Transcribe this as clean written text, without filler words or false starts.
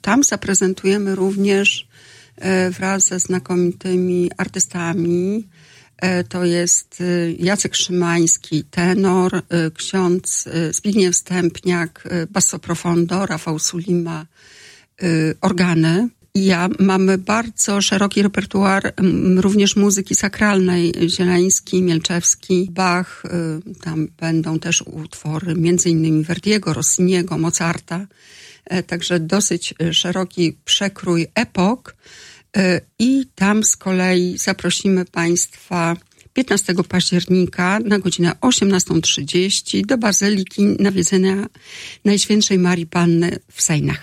Tam zaprezentujemy również wraz ze znakomitymi artystami. To jest Jacek Szymański, tenor, ksiądz Zbigniew Stępniak, basso profondo, Rafał Sulima, organy. Mamy bardzo szeroki repertuar również muzyki sakralnej, Zielański, Mielczewski, Bach. Tam będą też utwory m.in. Verdiego, Rossiniego, Mozarta. Także dosyć szeroki przekrój epok. I tam z kolei zaprosimy Państwa 15 października na godzinę 18:30 do Bazyliki Nawiedzenia Najświętszej Marii Panny w Sejnach.